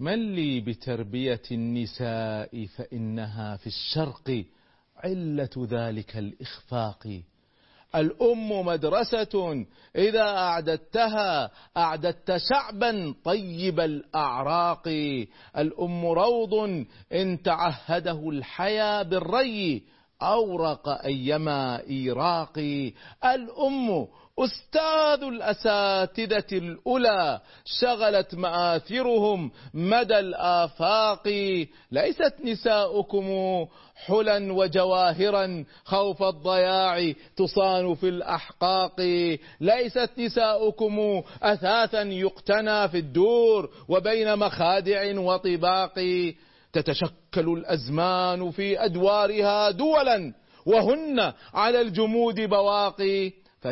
من لي بتربية النساء فإنها في الشرق علة ذلك الإخفاق. الأم مدرسة إذا أعددتها أعددت شعبا طيب الأعراق. الأم روض إن تعهده الحيا بالري أورق أيما إيراق. الأم أستاذ الأساتذة الأولى شغلت مآثرهم مدى الآفاق. ليست نساؤكم حلا وجواهرا خوف الضياع تصان في الأحقاق. ليست نساؤكم أثاثا يقتنى في الدور وبين مخادع وطباق. تتشكل الأزمان في أدوارها دولا وهن على الجمود بواقي.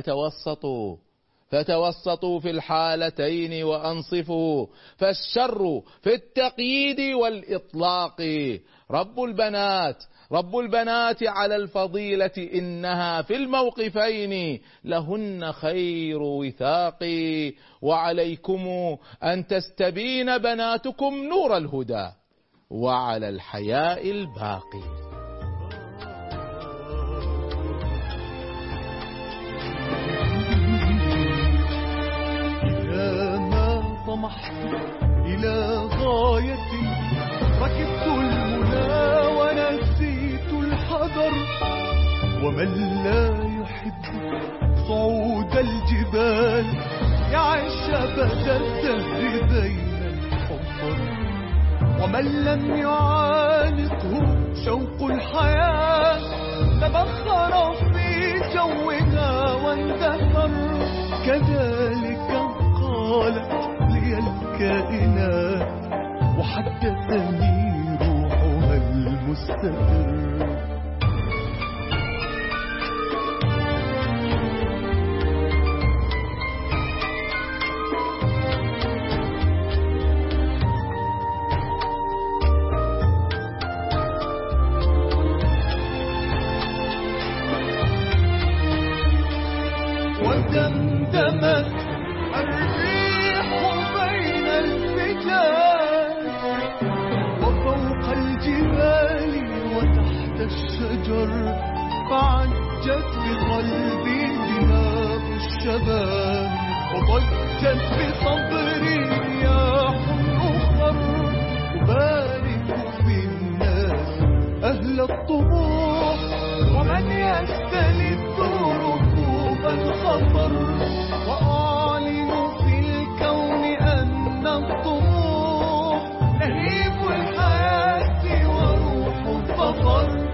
فتوسطوا في الحالتين وأنصفوا، فالشر في التقييد والإطلاق. رب البنات على الفضيلة إنها في الموقفين لهن خير وثاق. وعليكم أن تستبين بناتكم نور الهدى وعلى الحياء الباقي. طمحت إلى غايتي ركبت المنى ونسيت الحذر. ومن لا يحب صعود الجبال يعيش أبد الدهر بين الحفر. ومن لم يعانقه شوق الحياة تبخر في جوها واندثر. كذلك قالت لي الكائنات وحدثني روحها المستقر. ودمدمت الريح بين الفجاج وفوق الجبال وتحت الشجر. فعجت بقلبي دماء الشباب وضجت بصبري رياح أخر. أبارك في الناس أهل الطموح ومن يستلذ ركوب الخطر. وأعلن في الكون أن الطموح لهيب الحياة وروح الظفر.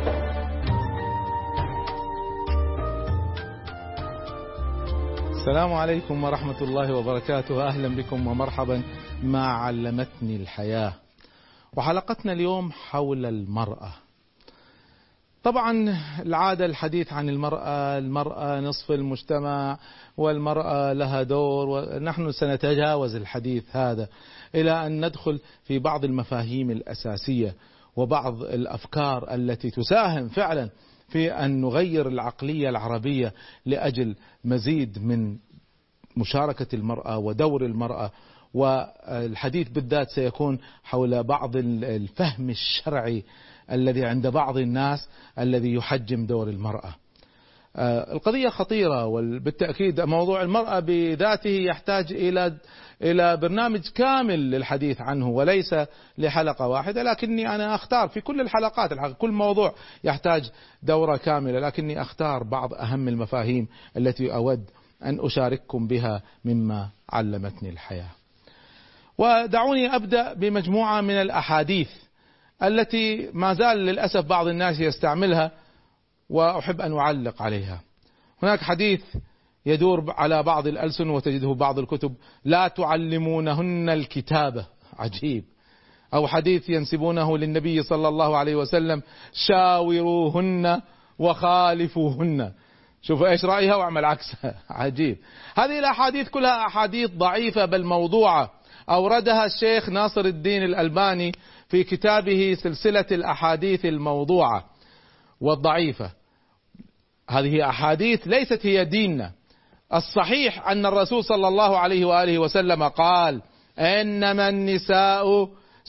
السلام عليكم ورحمة الله وبركاته. أهلا بكم ومرحبا مع علمتني الحياة. وحلقتنا اليوم حول المرأة. طبعا العادة الحديث عن المرأة نصف المجتمع والمرأة لها دور، ونحن سنتجاوز الحديث هذا إلى أن ندخل في بعض المفاهيم الأساسية وبعض الأفكار التي تساهم فعلا في أن نغير العقلية العربية لأجل مزيد من مشاركة المرأة ودور المرأة. والحديث بالذات سيكون حول بعض الفهم الشرعي الذي عند بعض الناس الذي يحجم دور المرأة. القضية خطيرة، وبالتأكيد موضوع المرأة بذاته يحتاج إلى برنامج كامل للحديث عنه وليس لحلقة واحدة. لكني أنا أختار في كل الحلقات، كل موضوع يحتاج دورة كاملة، لكني أختار بعض أهم المفاهيم التي أود أن أشارككم بها مما علمتني الحياة. ودعوني أبدأ بمجموعة من الأحاديث التي ما زال للأسف بعض الناس يستعملها وأحب أن أعلق عليها. هناك حديث يدور على بعض الألسن وتجده بعض الكتب: لا تعلمونهن الكتابة. عجيب. أو حديث ينسبونه للنبي صلى الله عليه وسلم: شاوروهن وخالفوهن. شوفوا إيش رأيها واعمل عكسها. عجيب. هذه الأحاديث كلها أحاديث ضعيفة بل موضوعة، أوردها الشيخ ناصر الدين الألباني في كتابه سلسلة الأحاديث الموضوعة والضعيفة. هذه أحاديث ليست هي ديننا. الصحيح أن الرسول صلى الله عليه وآله وسلم قال: إنما النساء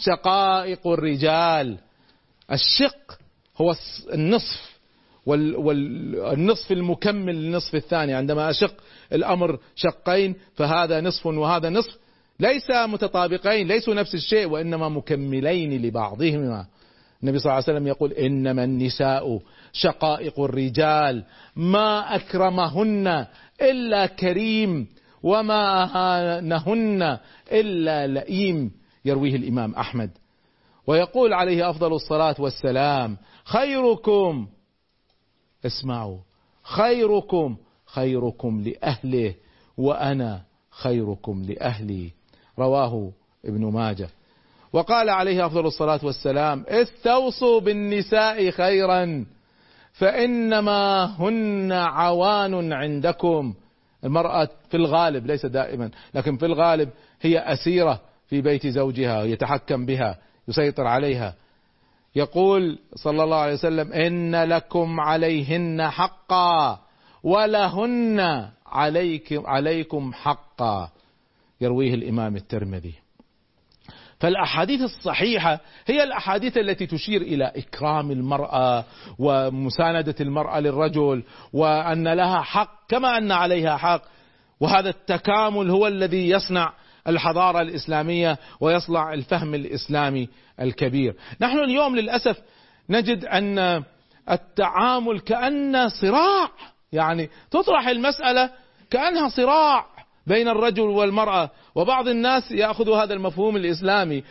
شقائق الرجال. الشق هو النصف، والنصف المكمل للنصف الثاني. عندما أشق الأمر شقين فهذا نصف وهذا نصف، ليس متطابقين، ليسوا نفس الشيء، وإنما مكملين لبعضهما. النبي صلى الله عليه وسلم يقول: إنما النساء شقائق الرجال، ما أكرمهن إلا كريم، وما أهانهن إلا لئيم. يرويه الإمام أحمد. ويقول عليه أفضل الصلاة والسلام: خيركم، اسمعوا، خيركم خيركم لأهله، وأنا خيركم لأهلي. رواه ابن ماجه. وقال عليه أفضل الصلاة والسلام: استوصوا بالنساء خيرا فإنما هن عوان عندكم. المرأة في الغالب، ليس دائما، لكن في الغالب هي أسيرة في بيت زوجها، يتحكم بها، يسيطر عليها. يقول صلى الله عليه وسلم: إن لكم عليهن حقا ولهن عليكم حقا. يرويه الإمام الترمذي. فالأحاديث الصحيحة هي الأحاديث التي تشير إلى إكرام المرأة ومساندة المرأة للرجل، وأن لها حق كما أن عليها حق. وهذا التكامل هو الذي يصنع الحضارة الإسلامية ويصنع الفهم الإسلامي الكبير. نحن اليوم للأسف نجد أن التعامل كأن صراع، يعني تطرح المسألة كأنها صراع بين الرجل والمرأة. وبعض الناس يأخذ هذا المفهوم الإسلامي،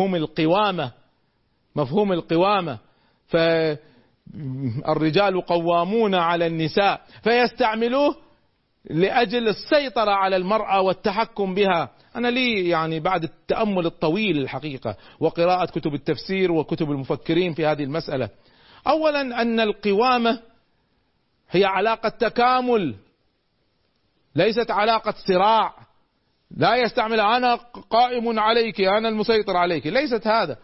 مفهوم القوامة، فالرجال قوامون على النساء، فيستعملوه لأجل السيطرة على المرأة والتحكم بها. أنا لي يعني بعد التأمل الطويل الحقيقة وقراءة كتب التفسير وكتب المفكرين في هذه المسألة، أولا أن القوامة هي علاقة تكامل، ليست علاقة صراع. لا يستعمل أنا قائم عليك، أنا المسيطر عليك، ليست هذا.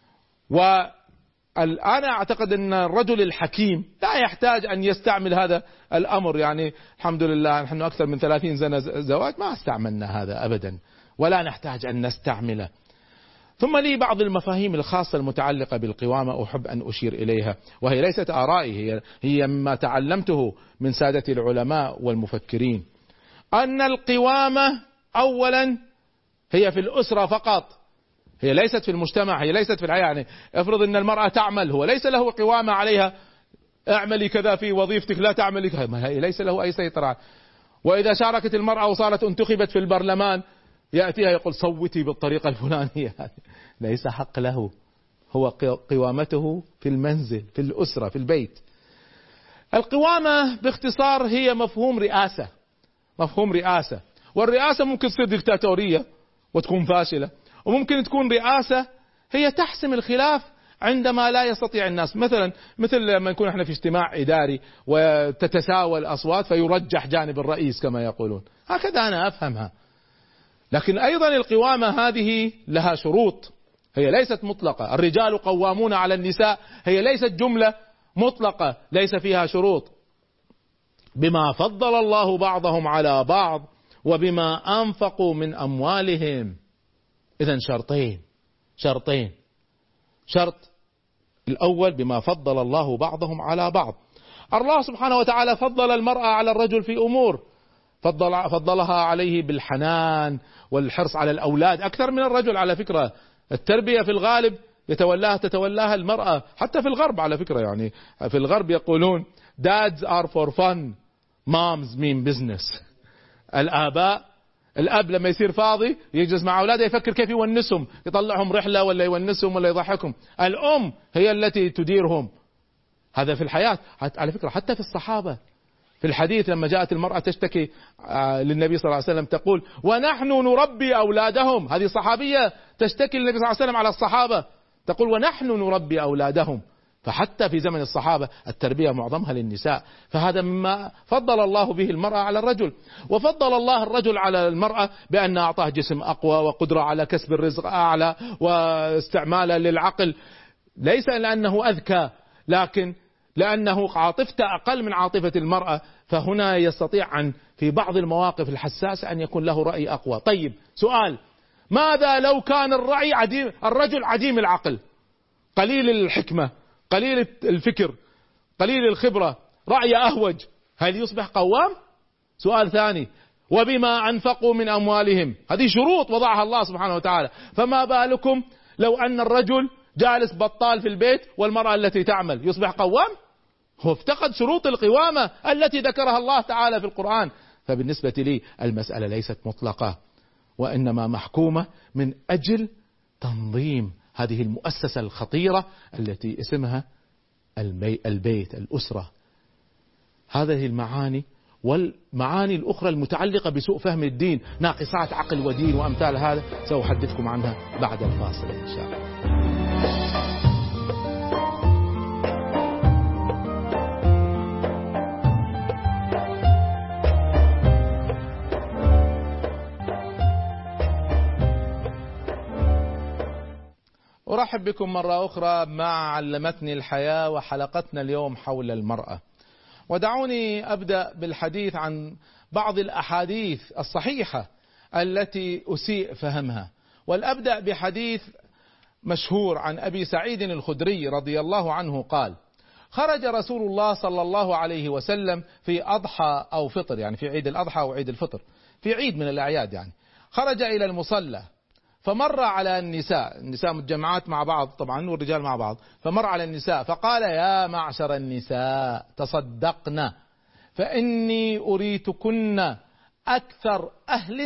وأنا أعتقد أن الرجل الحكيم لا يحتاج أن يستعمل هذا الأمر. يعني الحمد لله نحن أكثر من 30 سنة زواج ما استعملنا هذا أبدا، ولا نحتاج أن نستعمله. ثم لي بعض المفاهيم الخاصة المتعلقة بالقوامة أحب أن أشير إليها، وهي ليست آرائي، هي مما تعلمته من سادة العلماء والمفكرين. أن القوامة أولا هي في الأسرة فقط، هي ليست في المجتمع، هي ليست في الحياة. يعني افرض أن المرأة تعمل، هو ليس له قوامة عليها، اعملي كذا في وظيفتك، لا تعملي كذا، ليس له أي سيطرة. وإذا شاركت المرأة وصارت انتخبت في البرلمان يأتيها يقول صوتي بالطريقة الفلانية، ليس حق له، هو قوامته في المنزل، في الأسرة، في البيت. القوامة باختصار هي مفهوم رئاسة، والرئاسة ممكن تصير ديكتاتورية وتكون فاشلة، وممكن تكون رئاسة هي تحسم الخلاف عندما لا يستطيع الناس. مثل لما نكون احنا في اجتماع إداري وتتساوى الأصوات فيرجح جانب الرئيس كما يقولون، هكذا أنا أفهمها. لكن أيضا القوامة هذه لها شروط، هي ليست مطلقة. الرجال قوامون على النساء هي ليست جملة مطلقة ليس فيها شروط. بما فضل الله بعضهم على بعض وبما أنفقوا من أموالهم. إذن شرطين. شرط الأول بما فضل الله بعضهم على بعض. الله سبحانه وتعالى فضل المرأة على الرجل في أمور، فضلها عليه بالحنان والحرص على الأولاد أكثر من الرجل. على فكرة التربية في الغالب تتولاها المرأة، حتى في الغرب على فكرة. يعني في الغرب يقولون dads are for fun, moms mean business. الأب لما يصير فاضي يجلس مع أولاده يفكر كيف يونسهم، يطلعهم رحلة ولا يونسهم ولا يضحكهم. الأم هي التي تديرهم. هذا في الحياة. على فكرة حتى في الصحابة، في الحديث لما جاءت المرأة تشتكي للنبي صلى الله عليه وسلم تقول ونحن نربي أولادهم. هذه صحابية تشتكي للنبي صلى الله عليه وسلم على الصحابة، تقول ونحن نربي أولادهم. فحتى في زمن الصحابة التربية معظمها للنساء. فهذا مما فضل الله به المرأة على الرجل. وفضل الله الرجل على المرأة بأن أعطاه جسم أقوى وقدرة على كسب الرزق أعلى واستعماله للعقل، ليس لأنه أذكى، لكن لأنه عاطفته أقل من عاطفة المرأة. فهنا يستطيع في بعض المواقف الحساسة أن يكون له رأي أقوى. طيب سؤال، ماذا لو كان الرجل عديم العقل، قليل الحكمة، قليل الفكر، قليل الخبرة، رأي أهوج، هل يصبح قوام؟ سؤال ثاني، وبما أنفقوا من أموالهم، هذه شروط وضعها الله سبحانه وتعالى، فما بالكم لو أن الرجل جالس بطال في البيت والمرأة التي تعمل، يصبح قوام؟ هو افتقد شروط القوامة التي ذكرها الله تعالى في القرآن. فبالنسبة لي المسألة ليست مطلقة، وإنما محكومة من أجل تنظيم هذه المؤسسة الخطيرة التي اسمها البيت، الأسرة. هذه المعاني والمعاني الأخرى المتعلقة بسوء فهم الدين، ناقصات عقل ودين وأمثال هذا، سأحدثكم عنها بعد الفاصل إن شاء الله. أرحب بكم مرة أخرى مع علمتني الحياة، وحلقتنا اليوم حول المرأة. ودعوني أبدأ بالحديث عن بعض الأحاديث الصحيحة التي أسيء فهمها، والأبدأ بحديث مشهور عن أبي سعيد الخدري رضي الله عنه قال: خرج رسول الله صلى الله عليه وسلم في أضحى أو فطر، يعني في عيد الأضحى أو عيد الفطر، في عيد من الأعياد يعني، خرج إلى المصلى فمر على النساء متجمعات مع بعض طبعا والرجال مع بعض، فمر على النساء فقال: يا معشر النساء تصدقن فإني أريتكن أكثر أهل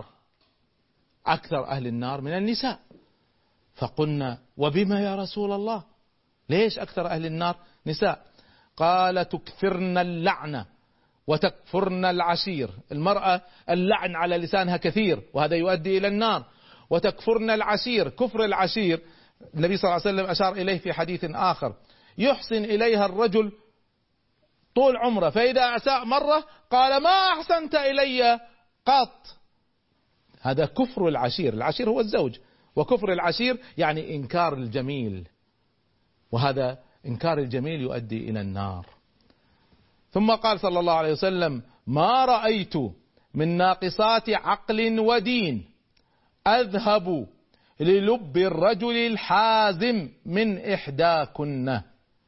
النار من النساء. فقلنا: وبما يا رسول الله؟ ليش أكثر أهل النار نساء؟ قال: تكثرن اللعنة وتكفرن العشير. المرأة اللعن على لسانها كثير وهذا يؤدي إلى النار، وتكفرن العشير، كفر العشير النبي صلى الله عليه وسلم أشار إليه في حديث آخر: يحسن إليها الرجل طول عمره فإذا أساء مرة قال: ما أحسنت إلي قط. هذا كفر العشير، العشير هو الزوج، وكفر العشير يعني إنكار الجميل، وهذا إنكار الجميل يؤدي إلى النار. ثم قال صلى الله عليه وسلم: ما رأيت من ناقصات عقل ودين أذهب للب الرجل الحازم من إحداكن.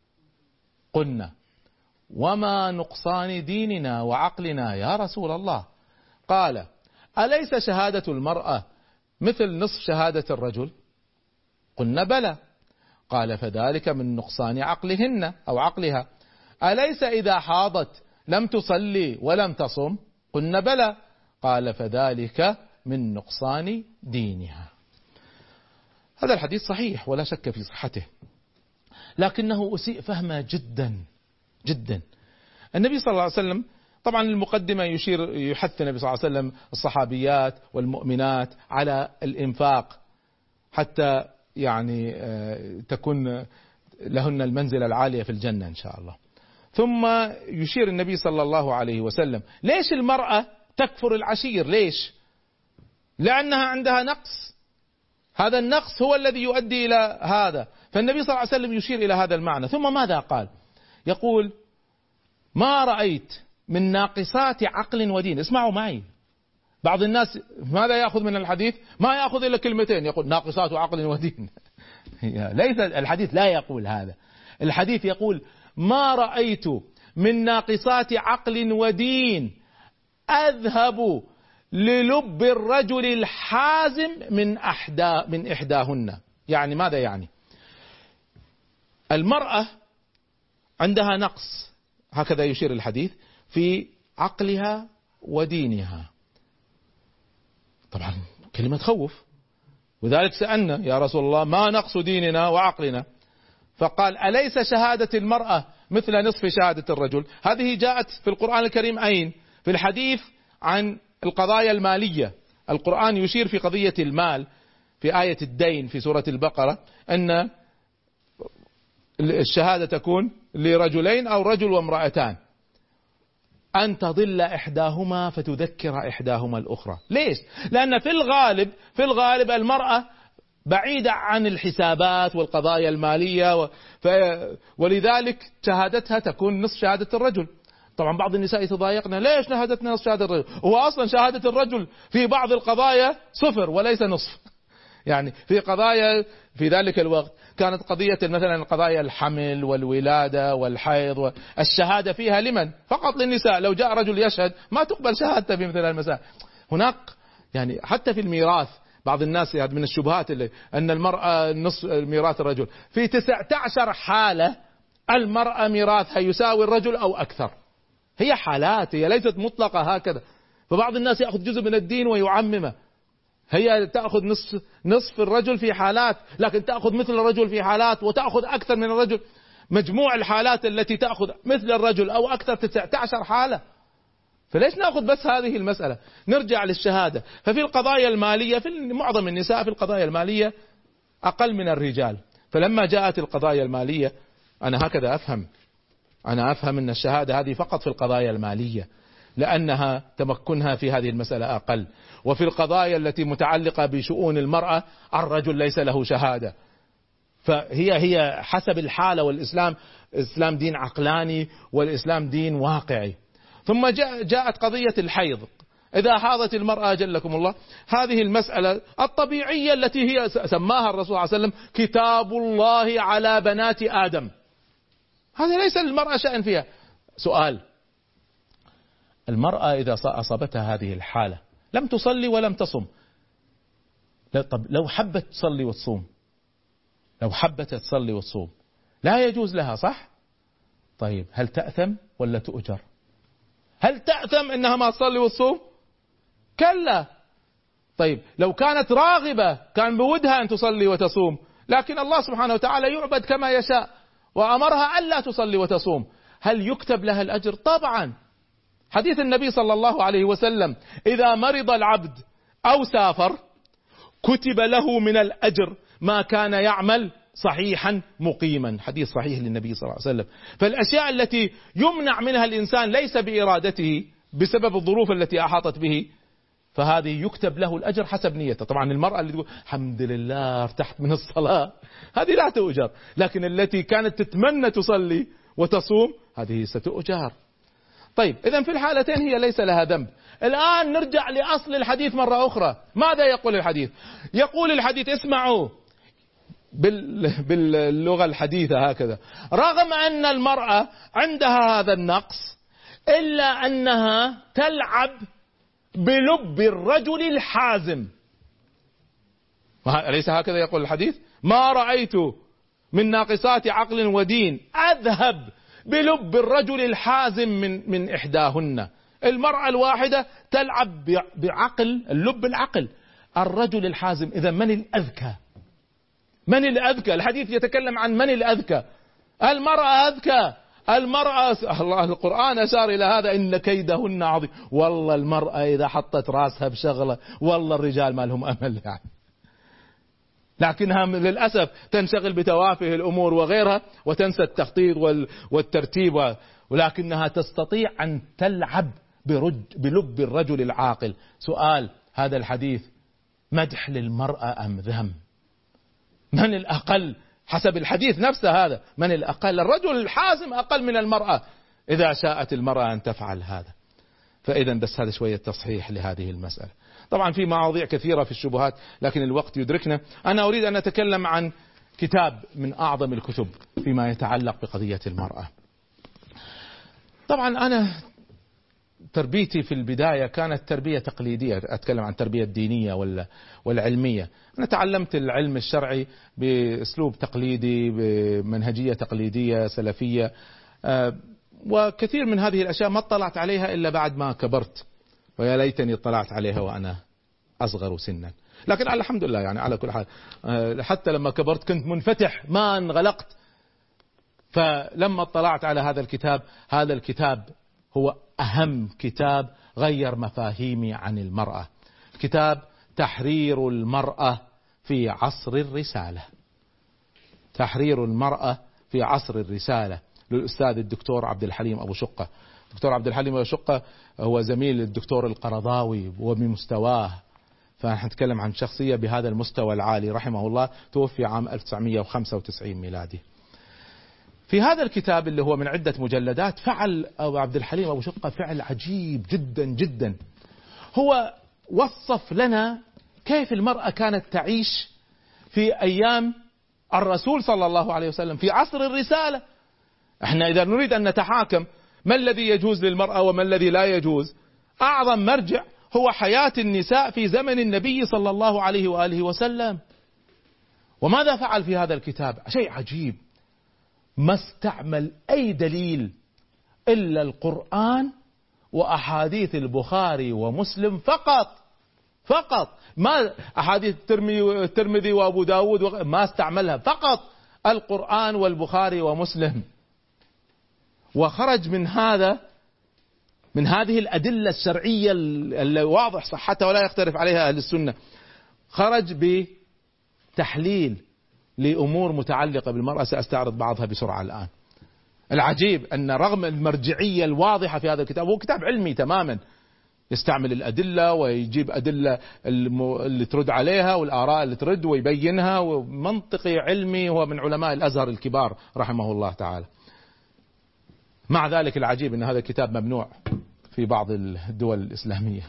قلنا: وما نقصان ديننا وعقلنا يا رسول الله؟ قال: أليس شهادة المرأة مثل نصف شهادة الرجل؟ قلنا: بلى. قال: فذلك من نقصان عقلهن أو عقلها. أليس إذا حاضت لم تصلي ولم تصم؟ قلنا: بلى. قال: فذلك من نقصان دينها. هذا الحديث صحيح ولا شك في صحته، لكنه أسيء فهمه جدا جدا. النبي صلى الله عليه وسلم طبعا المقدمة يحث النبي صلى الله عليه وسلم الصحابيات والمؤمنات على الإنفاق حتى يعني تكون لهن المنزلة العالية في الجنة إن شاء الله. ثم يشير النبي صلى الله عليه وسلم: ليش المرأة تكفر العشير؟ ليش؟ لأنها عندها نقص، هذا النقص هو الذي يؤدي إلى هذا. فالنبي صلى الله عليه وسلم يشير إلى هذا المعنى. ثم ماذا قال؟ يقول: ما رأيت من ناقصات عقل ودين. اسمعوا معي، بعض الناس ماذا يأخذ من الحديث؟ ما يأخذ إلا كلمتين، يقول ناقصات عقل ودين. ليس الحديث لا يقول هذا، الحديث يقول: ما رأيت من ناقصات عقل ودين أذهب للب الرجل الحازم من إحداهن. يعني ماذا يعني؟ المرأة عندها نقص، هكذا يشير الحديث، في عقلها ودينها. طبعا كلمة تخوف، وذلك سألنا: يا رسول الله ما نقص ديننا وعقلنا؟ فقال: أليس شهادة المرأة مثل نصف شهادة الرجل؟ هذه جاءت في القرآن الكريم أين؟ في الحديث عن القضايا المالية. القرآن يشير في قضية المال في آية الدين في سورة البقرة أن الشهادة تكون لرجلين أو رجل وامرأتان، أن تضل إحداهما فتذكر إحداهما الأخرى. ليش؟ لأن في الغالب المرأة بعيدة عن الحسابات والقضايا المالية ولذلك شهادتها تكون نصف شهادة الرجل. طبعا بعض النساء يتضايقن، ليش شهادتنا نصف شهادة الرجل؟ هو أصلا شهادة الرجل في بعض القضايا صفر وليس نصف. يعني في قضايا في ذلك الوقت كانت قضية مثلا قضايا الحمل والولادة والحيض الشهادة فيها لمن؟ فقط للنساء. لو جاء رجل يشهد ما تقبل شهادته في مثل المسائل. هناك يعني حتى في الميراث بعض الناس يعني من الشبهات اللي أن المرأة نصف ميراث الرجل، في 19 حالة المرأة ميراثها يساوي الرجل أو أكثر. هي حالات، هي ليست مطلقة هكذا. فبعض الناس يأخذ جزء من الدين ويعممه. هي تأخذ نصف الرجل في حالات، لكن تأخذ مثل الرجل في حالات، وتأخذ أكثر من الرجل. مجموع الحالات التي تأخذ مثل الرجل أو أكثر 19 حالة. فليش نأخذ بس هذه المسألة؟ نرجع للشهادة. ففي القضايا المالية في معظم النساء في القضايا المالية أقل من الرجال. فلما جاءت القضايا المالية أنا هكذا أفهم، أنا أفهم أن الشهادة هذه فقط في القضايا المالية، لأنها تمكنها في هذه المسألة أقل. وفي القضايا التي متعلقة بشؤون المرأة الرجل ليس له شهادة. فهي حسب الحالة. والإسلام دين عقلاني، والإسلام دين واقعي. ثم جاءت قضية الحيض. إذا حاضت المرأة جلكم الله، هذه المسألة الطبيعية التي هي سماها الرسول صلى الله عليه وسلم كتاب الله على بنات آدم. هذا ليس للمرأة شأن فيها. سؤال: المرأة إذا أصابتها هذه الحالة لم تصلي ولم تصم، طب لو حبت تصلي وتصوم، لو حبت تصلي وتصوم لا يجوز لها، صح؟ طيب هل تأثم ولا تؤجر؟ هل تأثم إنها ما تصلي وتصوم؟ كلا. طيب لو كانت راغبة كان بودها أن تصلي وتصوم، لكن الله سبحانه وتعالى يعبد كما يشاء وأمرها ألا تصلي وتصوم، هل يكتب لها الأجر؟ طبعا. حديث النبي صلى الله عليه وسلم: إذا مرض العبد أو سافر كتب له من الأجر ما كان يعمل صحيحا مقيما. حديث صحيح للنبي صلى الله عليه وسلم. فالأشياء التي يمنع منها الإنسان ليس بإرادته بسبب الظروف التي أحاطت به، فهذه يكتب له الأجر حسب نيته. طبعا المرأة اللي تقول الحمد لله ارتحت من الصلاة هذه لا تؤجر، لكن التي كانت تتمنى تصلي وتصوم هذه ستؤجر. طيب إذن في الحالتين هي ليس لها ذنب. الآن نرجع لأصل الحديث مرة أخرى. ماذا يقول الحديث؟ يقول الحديث، اسمعوا باللغة الحديثة هكذا: رغم أن المرأة عندها هذا النقص إلا أنها تلعب بلب الرجل الحازم. أليس هكذا يقول الحديث؟ ما رأيت من ناقصات عقل ودين أذهب بلب الرجل الحازم من إحداهن. المرأة الواحدة تلعب بعقل اللب، العقل الرجل الحازم. إذا من الأذكى؟ من الأذكى؟ الحديث يتكلم عن من الأذكى. المرأة أذكى. المرأة الله القرآن أشار إلى هذا: إن كيدهن عظيم. والله المرأة إذا حطت راسها بشغلة والله الرجال ما لهم أمل يعني. لكنها للأسف تنشغل بتوافه الأمور وغيرها وتنسى التخطيط والترتيب، ولكنها تستطيع أن تلعب بلب الرجل العاقل. سؤال: هذا الحديث مدح للمرأة أم ذم؟ من الأقل حسب الحديث نفسه هذا؟ من الأقل؟ الرجل الحازم أقل من المرأة إذا شاءت المرأة أن تفعل هذا. فإذا بس هذا شوية تصحيح لهذه المسألة. طبعا في مواضيع كثيرة في الشبهات لكن الوقت يدركنا. أنا أريد أن أتكلم عن كتاب من أعظم الكتب فيما يتعلق بقضية المرأة. طبعا أنا تربيتي في البداية كانت تربية تقليدية، أتكلم عن التربية الدينية والعلمية. أنا تعلمت العلم الشرعي بأسلوب تقليدي، بمنهجية تقليدية سلفية، وكثير من هذه الأشياء ما اطلعت عليها إلا بعد ما كبرت، ويا ليتني اطلعت عليها وأنا أصغر سنا. لكن الحمد لله يعني على كل حال حتى لما كبرت كنت منفتح ما انغلقت. فلما اطلعت على هذا الكتاب هو أهم كتاب غير مفاهيمي عن المرأة. كتاب تحرير المرأة في عصر الرسالة. تحرير المرأة في عصر الرسالة للأستاذ الدكتور عبد الحليم أبو شقة. الدكتور عبد الحليم أبو شقة هو زميل الدكتور القرضاوي وبمستواه، فنحن نتكلم عن شخصية بهذا المستوى العالي رحمه الله. توفي عام 1995 ميلادي. في هذا الكتاب اللي هو من عدة مجلدات فعل أبو عبد الحليم أبو شقة فعل عجيب جدا جدا. هو وصف لنا كيف المرأة كانت تعيش في أيام الرسول صلى الله عليه وسلم في عصر الرسالة. احنا إذا نريد أن نتحاكم ما الذي يجوز للمرأة وما الذي لا يجوز، أعظم مرجع هو حياة النساء في زمن النبي صلى الله عليه وآله وسلم. وماذا فعل في هذا الكتاب؟ شيء عجيب، ما استعمل أي دليل إلا القرآن وأحاديث البخاري ومسلم فقط ما أحاديث الترمذي وأبو داود ما استعملها، فقط القرآن والبخاري ومسلم. وخرج من هذه الأدلة الشرعية اللي واضح صحتها ولا يختلف عليها أهل السنة، خرج بتحليل لأمور متعلقة بالمرأة سأستعرض بعضها بسرعة الآن. العجيب أن رغم المرجعية الواضحة في هذا الكتاب، هو كتاب علمي تماما، يستعمل الأدلة ويجيب أدلة اللي ترد عليها والآراء اللي ترد ويبينها، ومنطقي علمي، هو من علماء الأزهر الكبار رحمه الله تعالى. مع ذلك العجيب أن هذا الكتاب ممنوع في بعض الدول الإسلامية.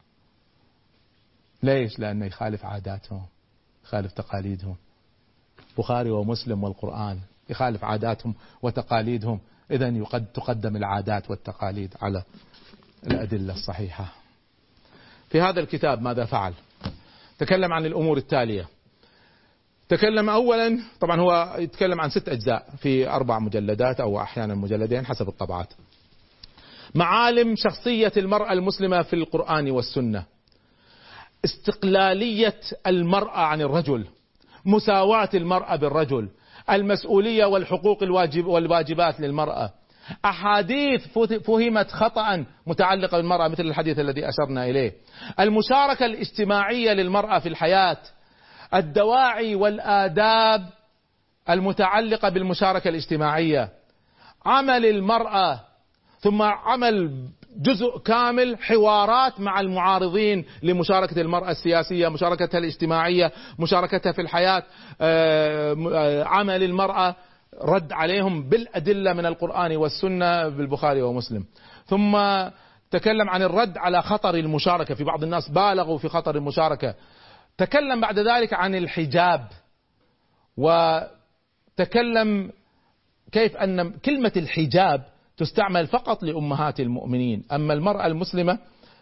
ليش؟ لأنه يخالف عاداتهم، يخالف تقاليدهم. بخاري ومسلم والقرآن يخالف عاداتهم وتقاليدهم، إذن تقدم العادات والتقاليد على الأدلة الصحيحة. في هذا الكتاب ماذا فعل؟ تكلم عن الأمور التالية. تكلم أولا، طبعا هو يتكلم عن 6 أجزاء في 4 مجلدات أو أحيانا مجلدين حسب الطبعات. معالم شخصية المرأة المسلمة في القرآن والسنة، استقلالية المرأة عن الرجل، مساواة المرأة بالرجل، المسؤولية والحقوق والواجبات للمرأة، أحاديث فهمت خطأ متعلقة بالمرأة مثل الحديث الذي أشرنا إليه، المشاركة الاجتماعية للمرأة في الحياة، الدواعي والآداب المتعلقة بالمشاركة الاجتماعية، عمل المرأة، ثم عمل جزء كامل حوارات مع المعارضين لمشاركة المرأة السياسية، مشاركتها الاجتماعية، مشاركتها في الحياة، عمل المرأة، رد عليهم بالأدلة من القرآن والسنة بالبخاري ومسلم. ثم تكلم عن الرد على خطر المشاركة، في بعض الناس بالغوا في خطر المشاركة. تكلم بعد ذلك عن الحجاب، وتكلم كيف أن كلمة الحجاب تستعمل فقط لأمهات المؤمنين، أما المرأة المسلمة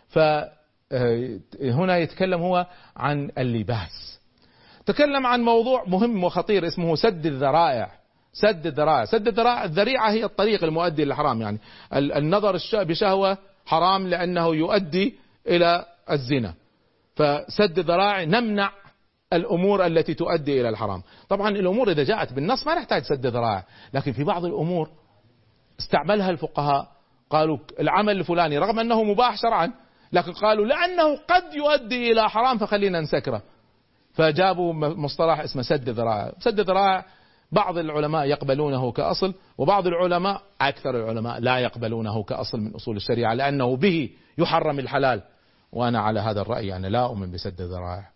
فهنا يتكلم هو عن اللباس. تكلم عن موضوع مهم وخطير اسمه سد الذرائع. سد الذرائع، الذريعة هي الطريق المؤدي للحرام، يعني النظر بشهوة حرام لأنه يؤدي إلى الزنا، فسد الذرائع نمنع الأمور التي تؤدي إلى الحرام. طبعا الأمور إذا جاءت بالنص ما نحتاج سد ذرائع، لكن في بعض الأمور استعملها الفقهاء، قالوا العمل الفلاني رغم أنه مباح شرعا، لكن قالوا لأنه قد يؤدي إلى حرام فخلينا نسكره، فجابوا مصطلح اسمه سد الذرائع. سد الذرائع بعض العلماء يقبلونه كأصل، وبعض العلماء أكثر العلماء لا يقبلونه كأصل من أصول الشريعة، لأنه به يحرم الحلال. وأنا على هذا الرأي، أنا لا أؤمن بسد الذرائع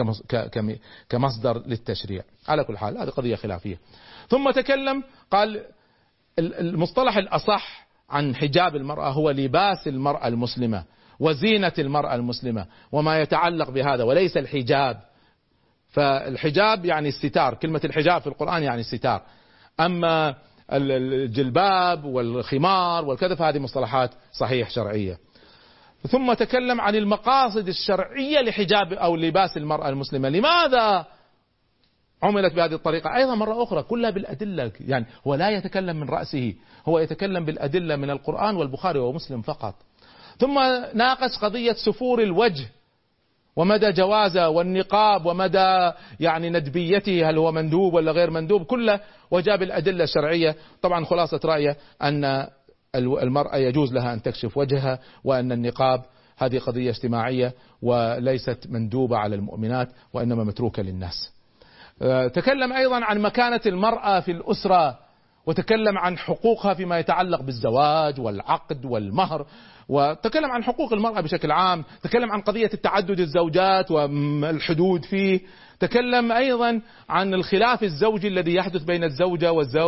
كمصدر للتشريع. على كل حال هذه قضية خلافية. ثم تكلم، قال المصطلح الأصح عن حجاب المرأة هو لباس المرأة المسلمة وزينة المرأة المسلمة وما يتعلق بهذا، وليس الحجاب. فالحجاب يعني الستار، كلمة الحجاب في القرآن يعني الستار، أما الجلباب والخمار والكذا فهذه مصطلحات صحيح شرعية. ثم تكلم عن المقاصد الشرعية لحجاب أو لباس المرأة المسلمة، لماذا عملت بهذه الطريقة، أيضا مرة أخرى كلها بالأدلة، يعني هو لا يتكلم من رأسه، هو يتكلم بالأدلة من القرآن والبخاري ومسلم فقط. ثم ناقش قضية سفور الوجه ومدى جوازه، والنقاب ومدى يعني ندبيته، هل هو مندوب ولا غير مندوب، كله وجاب الأدلة الشرعية. طبعا خلاصة رأيه أن المرأة يجوز لها أن تكشف وجهها، وأن النقاب هذه قضية اجتماعية وليست مندوبة على المؤمنات وإنما متروكة للناس. تكلم أيضا عن مكانة المرأة في الأسرة، وتكلم عن حقوقها فيما يتعلق بالزواج والعقد والمهر، وتكلم عن حقوق المرأة بشكل عام. تكلم عن قضية التعدد الزوجات والحدود فيه. تكلم أيضا عن الخلاف الزوجي الذي يحدث بين الزوجة والزوج،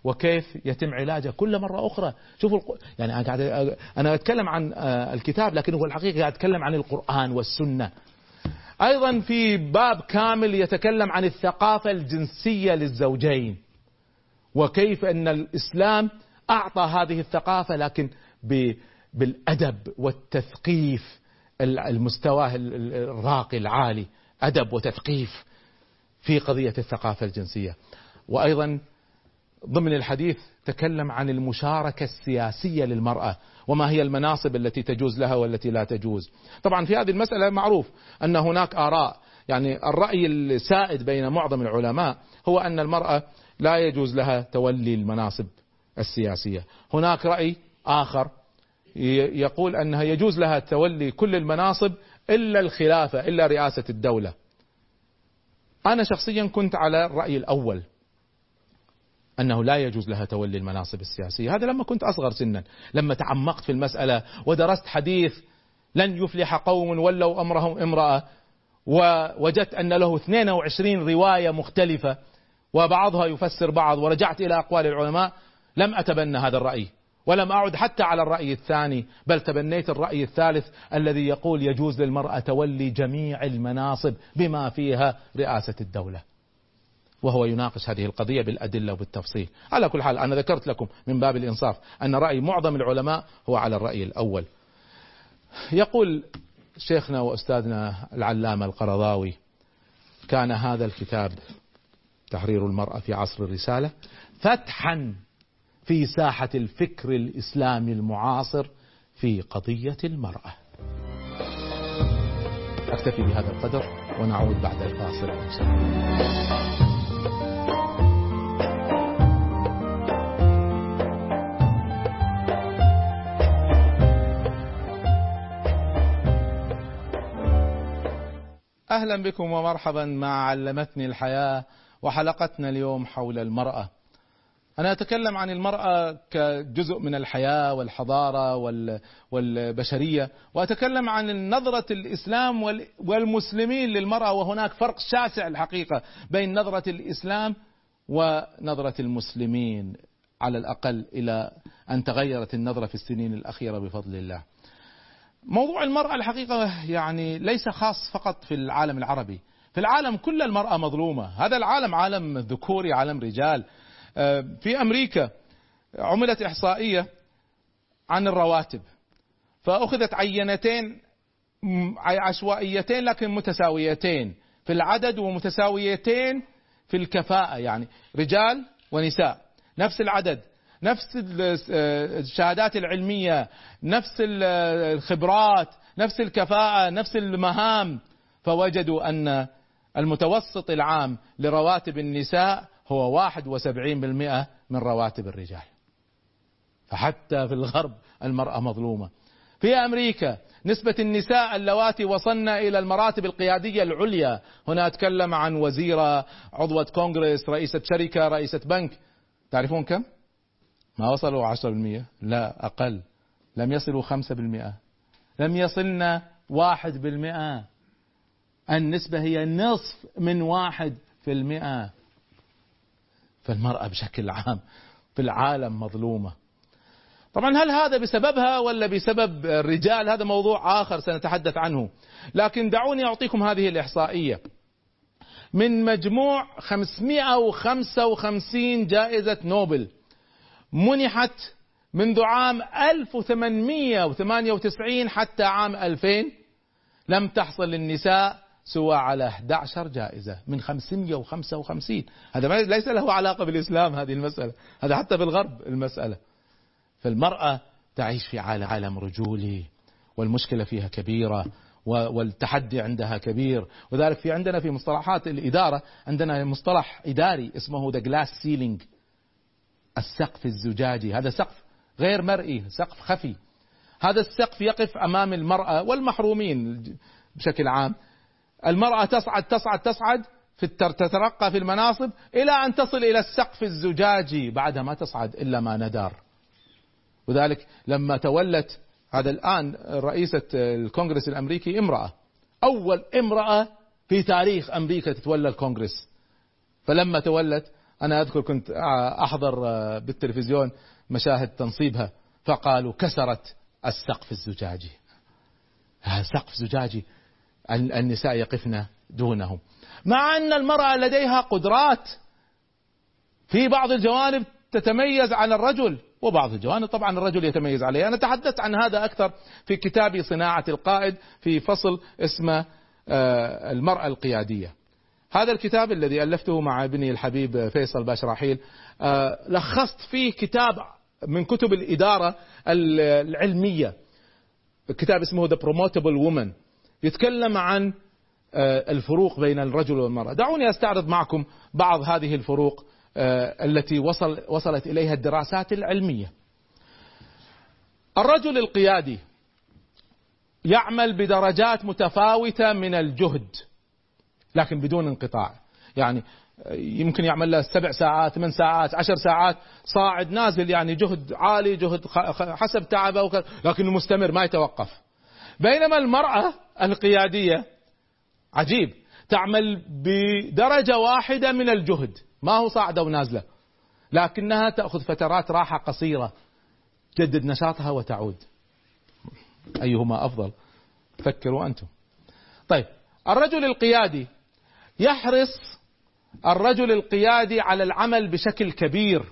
وكيف يتم علاجه كل مرة أخرى. شوفوا يعني أنا أتكلم عن الكتاب، لكن هو الحقيقة قاعد أتكلم عن القرآن والسنة. أيضا في باب كامل يتكلم عن الثقافة الجنسية للزوجين، وكيف أن الإسلام أعطى هذه الثقافة لكن بالأدب والتثقيف، المستوى الراقي العالي، أدب وتثقيف في قضية الثقافة الجنسية. وأيضا ضمن الحديث تكلم عن المشاركة السياسية للمرأة، وما هي المناصب التي تجوز لها والتي لا تجوز. طبعا في هذه المسألة معروف أن هناك آراء، يعني الرأي السائد بين معظم العلماء هو أن المرأة لا يجوز لها تولي المناصب السياسية. هناك رأي آخر يقول أنها يجوز لها تولي كل المناصب إلا الخلافة، إلا رئاسة الدولة. أنا شخصيا كنت على الرأي الأول، أنه لا يجوز لها تولي المناصب السياسية. هذا لما كنت أصغر سنا، لما تعمقت في المسألة ودرست حديث لن يفلح قوم ولوا أمرهم امرأة، ووجدت أن له 22 رواية مختلفة وبعضها يفسر بعض، ورجعت إلى أقوال العلماء، لم أتبنى هذا الرأي ولم أعد حتى على الرأي الثاني، بل تبنيت الرأي الثالث الذي يقول يجوز للمرأة تولي جميع المناصب بما فيها رئاسة الدولة، وهو يناقش هذه القضية بالأدلة وبالتفصيل. على كل حال أنا ذكرت لكم من باب الإنصاف أن رأي معظم العلماء هو على الرأي الأول. يقول شيخنا وأستاذنا العلامة القرضاوي: كان هذا الكتاب تحرير المرأة في عصر الرسالة فتحا في ساحة الفكر الإسلامي المعاصر في قضية المرأة. أكتفي بهذا القدر ونعود بعد الفاصل إن شاء الله. أهلا بكم ومرحبا مع علمتني الحياة، وحلقتنا اليوم حول المرأة. أنا أتكلم عن المرأة كجزء من الحياة والحضارة والبشرية، وأتكلم عن نظرة الإسلام والمسلمين للمرأة، وهناك فرق شاسع الحقيقة بين نظرة الإسلام ونظرة المسلمين، على الأقل إلى أن تغيرت النظرة في السنين الأخيرة بفضل الله. موضوع المرأة الحقيقة يعني ليس خاص فقط في العالم العربي، في العالم كل المرأة مظلومة. هذا العالم عالم ذكوري، عالم رجال. في أمريكا عملت إحصائية عن الرواتب، فأخذت عينتين عشوائيتين لكن متساويتين في العدد ومتساويتين في الكفاءة، يعني رجال ونساء نفس العدد، نفس الشهادات العلمية، نفس الخبرات، نفس الكفاءة، نفس المهام. فوجدوا أن المتوسط العام لرواتب النساء هو 71% من رواتب الرجال. فحتى في الغرب المرأة مظلومة. في أمريكا نسبة النساء اللواتي وصلن إلى المراتب القيادية العليا، هنا أتكلم عن وزيرة، عضوة كونغرس، رئيسة شركة، رئيسة بنك، تعرفون كم؟ ما وصلوا 10%، لا أقل، لم يصلوا 5%، لم يصلن 1%. النسبة هي نصف من 1%. فالمرأة بشكل عام في العالم مظلومة. طبعا هل هذا بسببها ولا بسبب الرجال؟ هذا موضوع آخر سنتحدث عنه، لكن دعوني أعطيكم هذه الإحصائية. من مجموع 555 جائزة نوبل منحت منذ عام 1898 حتى عام 2000، لم تحصل للنساء سوى على 11 جائزة من 555. هذا ليس له علاقة بالإسلام هذه المسألة، هذا حتى في الغرب المسألة. فالمرأة تعيش في عالم رجولي، والمشكلة فيها كبيرة، والتحدي عندها كبير. وذلك في عندنا في مصطلحات الإدارة عندنا مصطلح إداري اسمه the glass ceiling، السقف الزجاجي. هذا سقف غير مرئي، سقف خفي. هذا السقف يقف أمام المرأة والمحرومين بشكل عام. المرأة تصعد تصعد تصعد تترقى في المناصب إلى أن تصل إلى السقف الزجاجي، بعدها ما تصعد إلا ما ندار. وذلك لما تولت هذا الآن رئيسة الكونغرس الأمريكي امرأة، أول امرأة في تاريخ أمريكا تتولى الكونغرس. فلما تولت أنا أذكر كنت أحضر بالتلفزيون مشاهد تنصيبها، فقالوا كسرت السقف الزجاجي. سقف زجاجي، النساء يقفن دونهم، مع أن المرأة لديها قدرات في بعض الجوانب تتميز عن الرجل، وبعض الجوانب طبعا الرجل يتميز عليها. أنا تحدثت عن هذا أكثر في كتابي صناعة القائد في فصل اسمه المرأة القيادية. هذا الكتاب الذي ألفته مع ابني الحبيب فيصل باشراحيل، لخصت فيه كتاب من كتب الإدارة العلمية، كتاب اسمه The Promotable Woman، يتكلم عن الفروق بين الرجل والمرأة. دعوني أستعرض معكم بعض هذه الفروق التي وصلت إليها الدراسات العلمية. الرجل القيادي يعمل بدرجات متفاوتة من الجهد لكن بدون انقطاع، يعني يمكن يعمل له 7 ساعات 8 ساعات 10 ساعات صاعد نازل، يعني جهد عالي، جهد حسب تعبه لكنه مستمر ما يتوقف. بينما المرأة القيادية عجيب، تعمل بدرجة واحدة من الجهد، ما هو صاعدة ونازلة، لكنها تأخذ فترات راحة قصيرة تجدد نشاطها وتعود. أيهما أفضل؟ فكروا أنتم. طيب، الرجل القيادي يحرص الرجل القيادي على العمل بشكل كبير،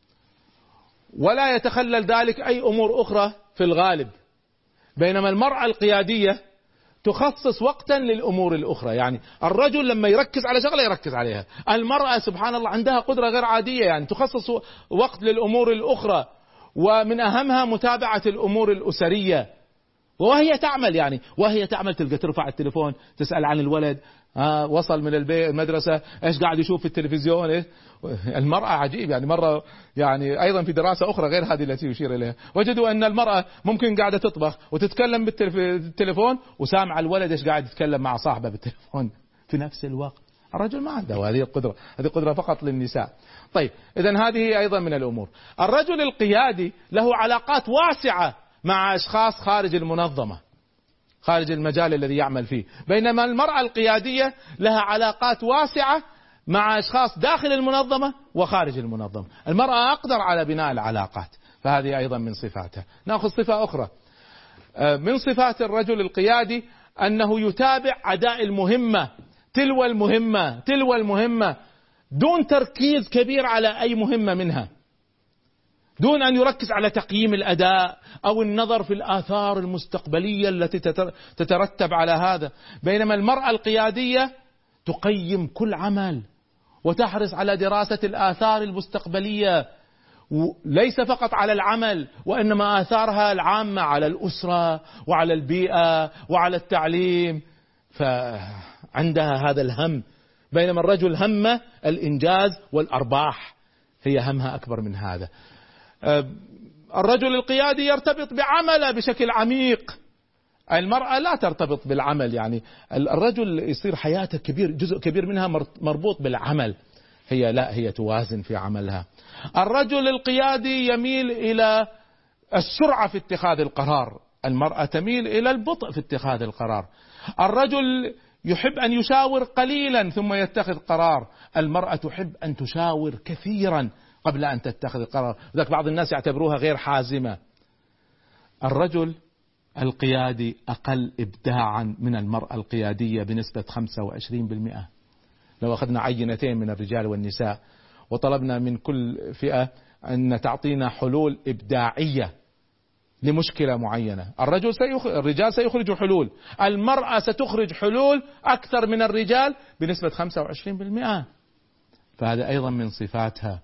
ولا يتخلل ذلك أي أمور أخرى في الغالب، بينما المرأة القيادية تخصص وقتا للأمور الأخرى. يعني الرجل لما يركز على شغلة يركز عليها، المرأة سبحان الله عندها قدرة غير عادية، يعني تخصص وقت للأمور الأخرى، ومن أهمها متابعة الأمور الأسرية. وهي تعمل، يعني وهي تعمل تلقى ترفع التليفون تسأل عن الولد، وصل من البيت المدرسة، ايش قاعد يشوف في التلفزيون، إيه؟ المرأة عجيب، يعني مرة يعني ايضا في دراسة اخرى غير هذه التي يشير اليها، وجدوا ان المرأة ممكن قاعدة تطبخ وتتكلم بالتليفون وسامع الولد ايش قاعد يتكلم مع صاحبه بالتليفون في نفس الوقت. الرجل ما عنده هذه القدرة، هذه قدرة فقط للنساء. طيب، اذا هذه ايضا من الامور. الرجل القيادي له علاقات واسعة مع اشخاص خارج المنظمة، خارج المجال الذي يعمل فيه، بينما المرأة القيادية لها علاقات واسعة مع أشخاص داخل المنظمة وخارج المنظمة. المرأة أقدر على بناء العلاقات، فهذه أيضا من صفاتها. نأخذ صفة أخرى من صفات الرجل القيادي، أنه يتابع أداء المهمة تلو المهمة دون تركيز كبير على أي مهمة منها، دون أن يركز على تقييم الأداء أو النظر في الآثار المستقبلية التي تترتب على هذا. بينما المرأة القيادية تقيم كل عمل وتحرص على دراسة الآثار المستقبلية، ليس فقط على العمل وإنما آثارها العامة على الأسرة وعلى البيئة وعلى التعليم، فعندها هذا الهم. بينما الرجل همه الإنجاز والأرباح، هي همها أكبر من هذا. الرجل القيادي يرتبط بعمله بشكل عميق، المرأة لا ترتبط بالعمل، يعني الرجل يصير حياته كبير، جزء كبير منها مربوط بالعمل، هي لا، هي توازن في عملها. الرجل القيادي يميل إلى السرعة في اتخاذ القرار، المرأة تميل إلى البطء في اتخاذ القرار. الرجل يحب أن يشاور قليلا ثم يتخذ قرار، المرأة تحب أن تشاور كثيرا قبل أن تتخذ القرار، ذلك بعض الناس يعتبروها غير حازمة. الرجل القيادي أقل إبداعا من المرأة القيادية بنسبة 25%. لو أخذنا عينتين من الرجال والنساء وطلبنا من كل فئة أن تعطينا حلول إبداعية لمشكلة معينة، الرجال سيخرجوا حلول، المرأة ستخرج حلول أكثر من الرجال بنسبة 25%، فهذا أيضا من صفاتها.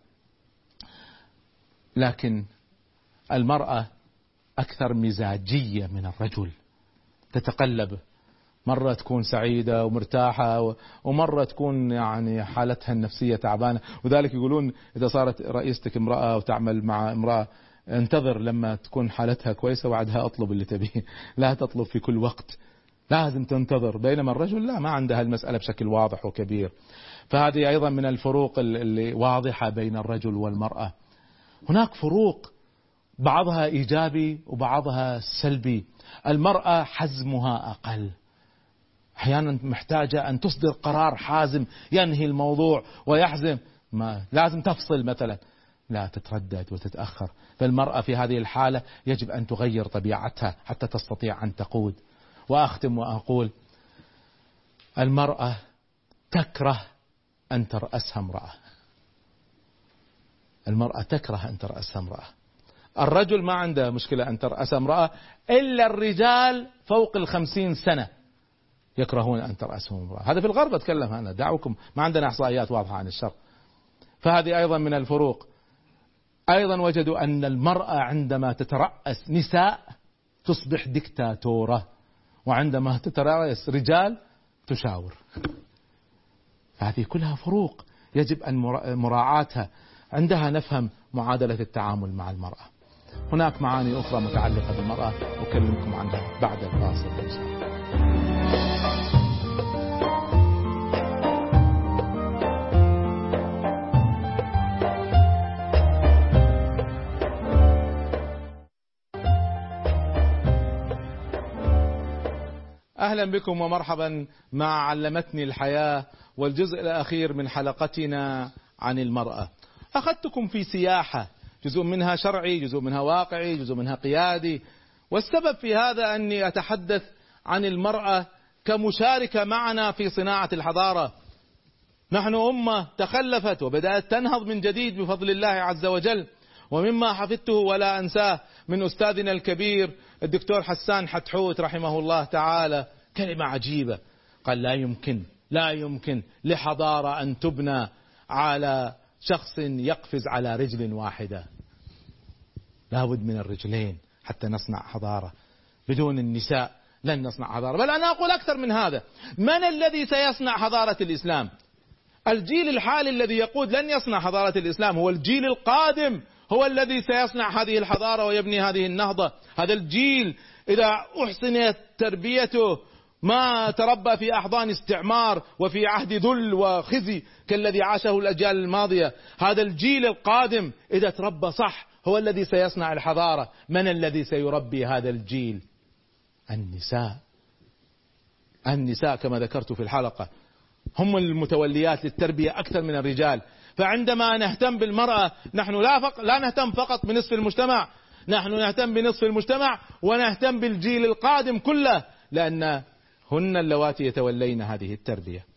لكن المرأة أكثر مزاجية من الرجل، تتقلب، مرة تكون سعيدة ومرتاحة ومرة تكون يعني حالتها النفسية تعبانة. وذلك يقولون إذا صارت رئيستك امرأة وتعمل مع امرأة، انتظر لما تكون حالتها كويسة وعدها اطلب اللي تبيه، لا تطلب في كل وقت، لازم تنتظر. بينما الرجل لا، ما عنده المسألة بشكل واضح وكبير. فهذه أيضا من الفروق اللي واضحة بين الرجل والمرأة. هناك فروق بعضها إيجابي وبعضها سلبي. المرأة حزمها أقل، أحيانا محتاجة أن تصدر قرار حازم ينهي الموضوع ويحزم. ما لازم تفصل مثلا، لا، تتردد وتتأخر. فالمرأة في هذه الحالة يجب أن تغير طبيعتها حتى تستطيع أن تقود. وأختم وأقول: المرأة تكره أن ترأسها امرأة. المرأة تكره أن ترأسها امرأة. الرجل ما عنده مشكلة أن ترأس امرأة، إلا الرجال فوق 50 سنة يكرهون أن ترأسهم امرأة. هذا في الغرب أتكلم أنا، دعوكم، ما عندنا إحصائيات واضحة عن الشرق. فهذه أيضا من الفروق. أيضا وجدوا أن المرأة عندما تترأس نساء تصبح دكتاتورة، وعندما تترأس رجال تشاور. فهذه كلها فروق يجب أن مراعاتها. عندها نفهم معادلة التعامل مع المرأة. هناك معاني أخرى متعلقة بالمرأة أكلمكم عنها بعد الفاصل إن شاء الله. أهلا بكم ومرحبا مع علمتني الحياة والجزء الأخير من حلقتنا عن المرأة. أخذتكم في سياحة، جزء منها شرعي، جزء منها واقعي، جزء منها قيادي. والسبب في هذا أني أتحدث عن المرأة كمشاركة معنا في صناعة الحضارة. نحن أمة تخلفت وبدأت تنهض من جديد بفضل الله عز وجل. ومما حفظته ولا أنساه من أستاذنا الكبير الدكتور حسان حتحوت رحمه الله تعالى كلمة عجيبة، قال: لا يمكن لحضارة أن تبنى على شخص يقفز على رجل واحدة. لابد من الرجلين حتى نصنع حضارة. بدون النساء لن نصنع حضارة. بل أنا أقول أكثر من هذا: من الذي سيصنع حضارة الإسلام؟ الجيل الحالي الذي يقود لن يصنع حضارة الإسلام، هو الجيل القادم هو الذي سيصنع هذه الحضارة ويبني هذه النهضة. هذا الجيل إذا أحسنت تربيته ما تربى في أحضان استعمار وفي عهد ذل وخزي كالذي عاشه الأجيال الماضية. هذا الجيل القادم إذا تربى صح هو الذي سيصنع الحضارة. من الذي سيربي هذا الجيل؟ النساء كما ذكرت في الحلقة هم المتوليات للتربية أكثر من الرجال. فعندما نهتم بالمرأة نحن لا نهتم فقط بنصف المجتمع، نحن نهتم بنصف المجتمع ونهتم بالجيل القادم كله، لأن هن اللواتي يتولين هذه التربية.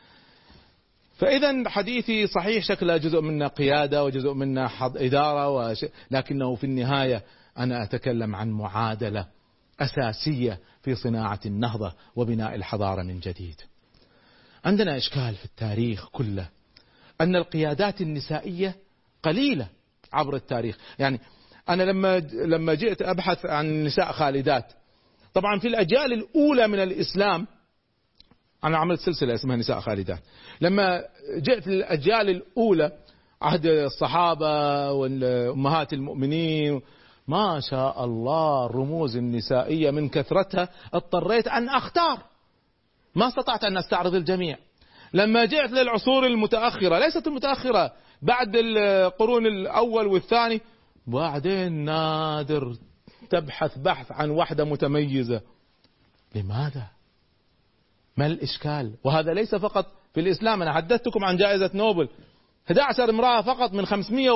فإذا حديثي صحيح شكله جزء منه قيادة وجزء منه إدارة لكنه في النهاية أنا أتكلم عن معادلة أساسية في صناعة النهضة وبناء الحضارة من جديد. عندنا إشكال في التاريخ كله أن القيادات النسائية قليلة عبر التاريخ. يعني أنا لما جئت أبحث عن نساء خالدات، طبعا في الأجيال الأولى من الإسلام أنا عملت سلسلة اسمها نساء خالدات. لما جئت للأجيال الأولى عهد الصحابة وأمهات المؤمنين ما شاء الله الرموز النسائية من كثرتها اضطريت أن أختار، ما استطعت أن أستعرض الجميع. لما جئت للعصور المتأخرة، ليست المتأخرة، بعد القرون الأول والثاني، بعدين نادر تبحث بحث عن واحدة متميزة. لماذا؟ ما الإشكال؟ وهذا ليس فقط في الإسلام. أنا حدثتكم عن جائزة نوبل، 11 امرأة فقط من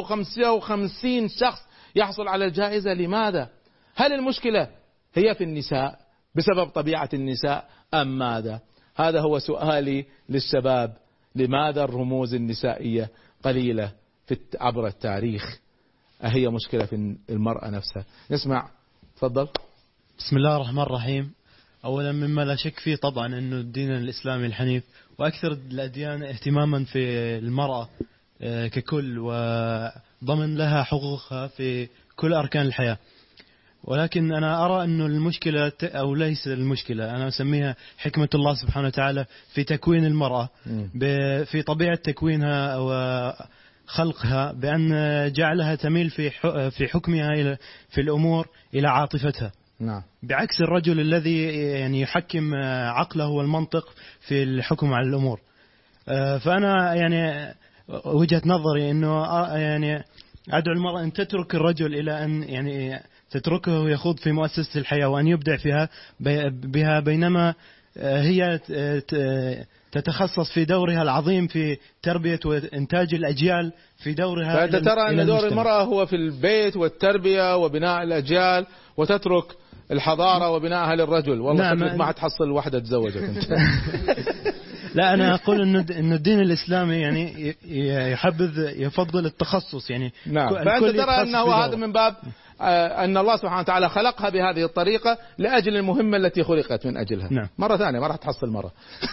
555 شخص يحصل على الجائزة. لماذا؟ هل المشكلة هي في النساء بسبب طبيعة النساء أم ماذا؟ هذا هو سؤالي للشباب. لماذا الرموز النسائية قليلة عبر التاريخ؟ أهي مشكلة في المرأة نفسها؟ نسمع، تفضل. بسم الله الرحمن الرحيم. أولا مما لا شك فيه طبعا أنه الدين الإسلامي الحنيف وأكثر الأديان اهتماما في المرأة ككل وضمن لها حقوقها في كل أركان الحياة. ولكن أنا أرى أنه المشكلة أو ليس المشكلة، أنا أسميها حكمة الله سبحانه وتعالى في تكوين المرأة، في طبيعة تكوينها وخلقها، بأن جعلها تميل في حكمها في الأمور إلى عاطفتها. نعم. بعكس الرجل الذي يعني يحكم عقله والمنطق في الحكم على الأمور. فأنا يعني وجهة نظري أنه يعني أدعو المرأة أن تترك الرجل إلى أن يعني تتركه يخوض في مؤسسة الحياة وأن يبدع فيها بينما هي تتخصص في دورها العظيم في تربية وإنتاج الأجيال في دورها. فأنت ترى أن دور المرأة هو في البيت والتربية وبناء الأجيال، وتترك الحضارة وبناءها للرجل. والله شكلك ما حتحصل واحدة تزوجك أنت. لا، أنا أقول إنه الدين الإسلامي يعني يفضل التخصص يعني. نعم. فأنت ترى أنه هذا من باب أن الله سبحانه وتعالى خلقها بهذه الطريقة لأجل المهمة التي خلقت من أجلها. نعم. مرة ثانية ما راح تحصل مرة.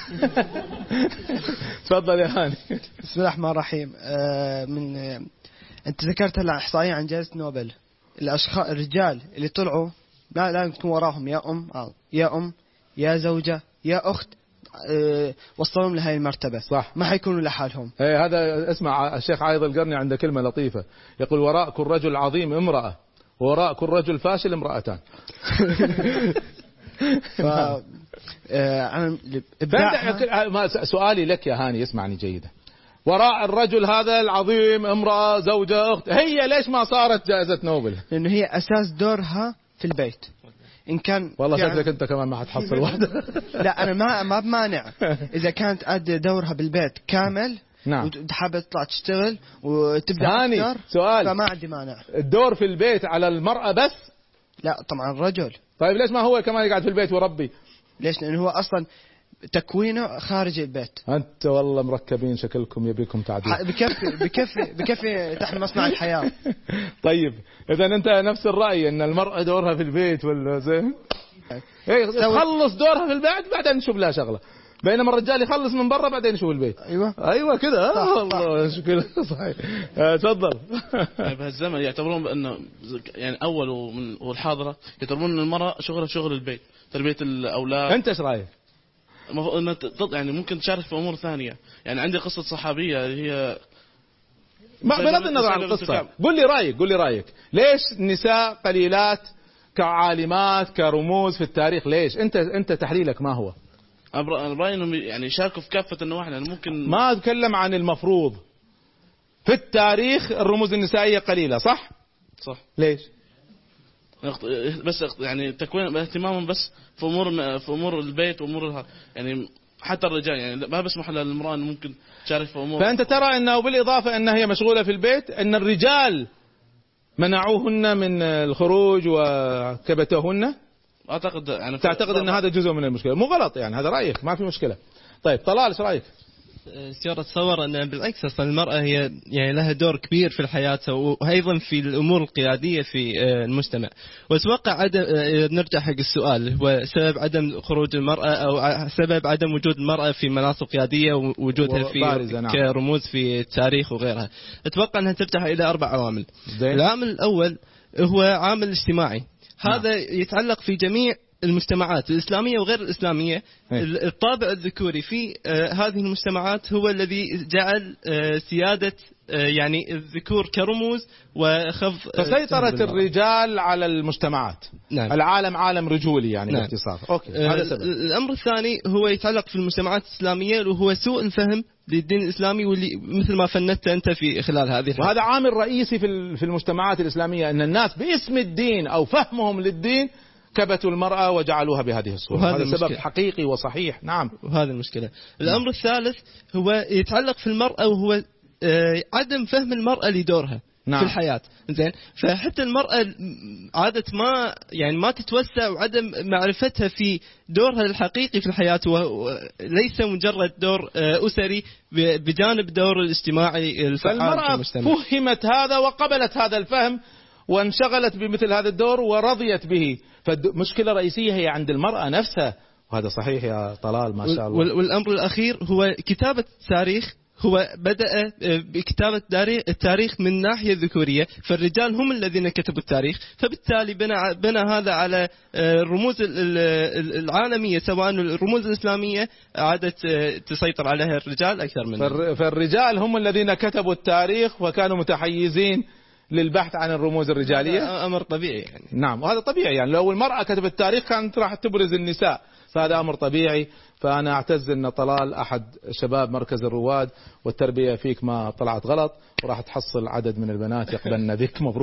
تفضل يا هاني. بسم الله الرحمن الرحيم. أنت ذكرت هلا إحصائية عن جائزة نوبل. الرجال اللي طلعوا ما لازم يكون وراهم يا أم يا زوجة يا أخت وصلهم لهذه المرتبة. صح. ما حيكونوا لحالهم. هذا اسمع الشيخ عايض القرني عنده كلمة لطيفة، يقول وراء كل رجل عظيم امرأة، وراء كل رجل فاشل امرأتان. سؤالي لك يا هاني، اسمعني جيدا، وراء الرجل هذا العظيم امرأة زوجة أخت، هي ليش ما صارت جائزة نوبل؟ لأنه هي أساس دورها في البيت. إن كان والله شكلك أنت كمان ما حتحصل واحدة. لا أنا ما بمانع إذا كانت أدي دورها بالبيت كامل. نعم. وتحب تطلع تشتغل وتبدأ هاني سؤال، فما عندي مانع. الدور في البيت على المرأة بس؟ لا طبعا الرجل. طيب ليش ما هو كمان يقعد في البيت ويربي؟ ليش؟ لأنه هو أصلا تكوينه خارج البيت. أنت والله مركبين شكلكم، يبيكم تعديل. بكفي تحت مصنع الحياة. طيب إذا أنت نفس الرأي أن المرأة دورها في البيت ولا زين؟ تخلص دورها في البيت بعدين نشوف لها شغلة، بينما الرجال يخلص من برا بعدين يشوف البيت. ايوه كده. والله شكله صحيح. تفضل. بهالزمن يعتبرون بانه يعني اول والحاضره يعتبرون ان المراه شغلها شغل البيت، تربيه الاولاد. انت ايش رايك؟ يعني ممكن تشارك في امور ثانيه. يعني عندي قصه صحابيه اللي هي بغض النظر عن القصه، قل لي رايك ليش النساء قليلات كعالمات كرموز في التاريخ؟ ليش؟ انت تحليلك ما هو؟ أنا برأيي إنهم يعني يشاركوا في كافة النواحي. يعني ممكن ما أتكلم عن المفروض. في التاريخ الرموز النسائية قليلة، صح؟ صح. ليش؟ بس يعني تكوين اهتمامهم بس في أمور البيت وأمور يعني حتى الرجال، يعني ما بسمح للمرأة إنه ممكن تشارك في أمور. فأنت ترى أنه بالإضافة أنها هي مشغولة في البيت، أن الرجال منعوهن من الخروج وكبتوهن. أعتقد يعني تعتقد أن هذا جزء من المشكلة؟ مو غلط يعني، هذا رأيك ما في مشكلة. طيب طلال ايش رأيك؟ أتصور أن بالعكس أصلا المرأة هي يعني لها دور كبير في الحياة وأيضا في الأمور القيادية في المجتمع. وأتوقع نرجع حق السؤال، هو سبب عدم خروج المرأة أو سبب عدم وجود المرأة في مناصب قيادية ووجودها في كرموز في التاريخ وغيرها. أتوقع أنها ترجع إلى 4 عوامل. العامل الأول هو عامل اجتماعي، هذا يتعلق في جميع المجتمعات الإسلامية وغير الإسلامية. الطابع الذكوري في هذه المجتمعات هو الذي جعل سيادة يعني الذكور كرموز وخفض فسيطرة الرجال على المجتمعات. نعم. العالم عالم رجولي يعني نعم. باختصار. أوكي. هذا سبب. الأمر الثاني هو يتعلق في المجتمعات الإسلامية وهو سوء الفهم للدين الإسلامي، واللي مثل ما فندت أنت في خلال هذه وهذا عامل رئيسي في المجتمعات الإسلامية، أن الناس باسم الدين أو فهمهم للدين كبتوا المرأة وجعلوها بهذه الصورة. هذا سبب حقيقي وصحيح. نعم. وهذا المشكلة. الأمر الثالث هو يتعلق في المرأة وهو عدم فهم المرأة لدورها. نعم. في الحياة. زين. فحتى المرأة عادة ما تتوسع، وعدم معرفتها في دورها الحقيقي في الحياة، وليس مجرد دور أسري بجانب دور الاجتماعي الفعال في المجتمع. فالمرأة فهمت هذا وقبلت هذا الفهم وانشغلت بمثل هذا الدور ورضيت به. فمشكلة رئيسية هي عند المرأة نفسها، وهذا صحيح يا طلال ما شاء الله. والأمر الأخير هو كتابة التاريخ. هو بدأ بكتابة التاريخ من ناحية ذكورية، فالرجال هم الذين كتبوا التاريخ، فبالتالي بنى هذا على الرموز العالمية، سواء الرموز الإسلامية عادت تسيطر عليها الرجال أكثر من فالرجال هم الذين كتبوا التاريخ وكانوا متحيزين للبحث عن الرموز الرجالية. أمر طبيعي يعني. نعم. وهذا طبيعي يعني، لو المرأة كتبت التاريخ كانت راح تبرز النساء، فهذا أمر طبيعي. فأنا أعتز أن طلال أحد شباب مركز الرواد والتربية فيك ما طلعت غلط، وراح تحصل عدد من البنات يقبلن بك. مبروك.